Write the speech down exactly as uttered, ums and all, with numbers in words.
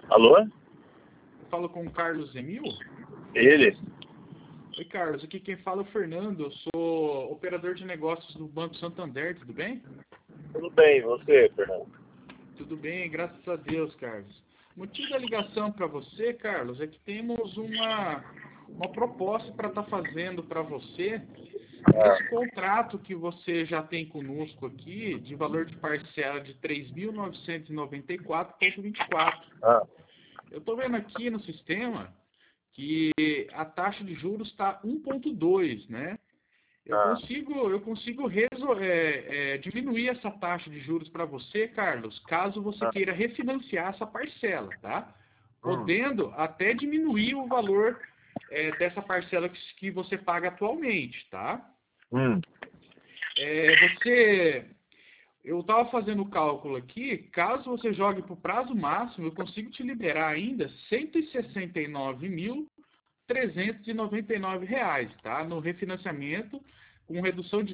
Alô? Eu falo com o Carlos Emil. Ele? Oi, Carlos. Aqui quem fala é o Fernando. Eu sou operador de negócios do Banco Santander. Tudo bem? Tudo bem, e você, Fernando? Tudo bem, graças a Deus, Carlos. O motivo da ligação para você, Carlos, é que temos uma, uma proposta para estar fazendo para você Ah, nesse contrato que você já tem conosco aqui, de valor de parcela de três mil novecentos e noventa e quatro vírgula vinte e quatro. ah, Eu estou vendo aqui no sistema que a taxa de juros está um vírgula dois, né? Eu ah, consigo, eu consigo resol- é, é, diminuir essa taxa de juros para você, Carlos, caso você ah, queira refinanciar essa parcela, tá? hum, Podendo até diminuir o valor é, dessa parcela que, que você paga atualmente, tá? hum, É, você, eu estava fazendo o cálculo aqui, caso você jogue para o prazo máximo, eu consigo te liberar ainda cento e sessenta e nove mil trezentos e noventa e nove reais, tá? No refinanciamento, com redução de